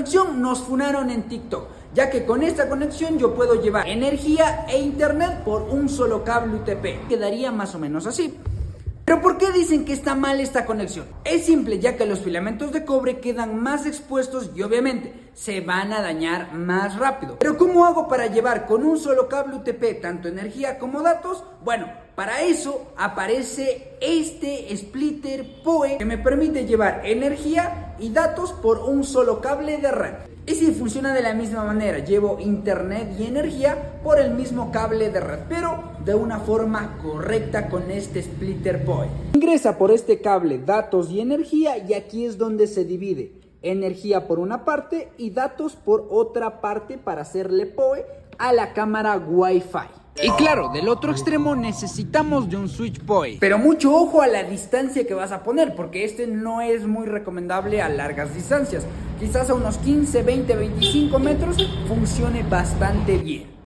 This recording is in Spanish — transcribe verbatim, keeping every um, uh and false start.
conexión nos funaron en TikTok, ya que con esta conexión yo puedo llevar energía e internet por un solo cable U T P. Quedaría más o menos así. ¿Pero por qué dicen que está mal esta conexión? Es simple, ya que los filamentos de cobre quedan más expuestos y obviamente se van a dañar más rápido. ¿Pero cómo hago para llevar con un solo cable U T P tanto energía como datos? Bueno, para eso aparece este splitter P O E que me permite llevar energía y datos por un solo cable de red. Y si funciona de la misma manera, llevo internet y energía por el mismo cable de red, pero de una forma correcta con este splitter P O E. Ingresa por este cable datos y energía y aquí es donde se divide energía por una parte y datos por otra parte para hacerle P O E a la cámara Wi-Fi. Y claro, del otro extremo necesitamos de un switch P O E. Pero mucho ojo a la distancia que vas a poner, porque este no es muy recomendable a largas distancias. Quizás a unos quince, veinte, veinticinco metros funcione bastante bien.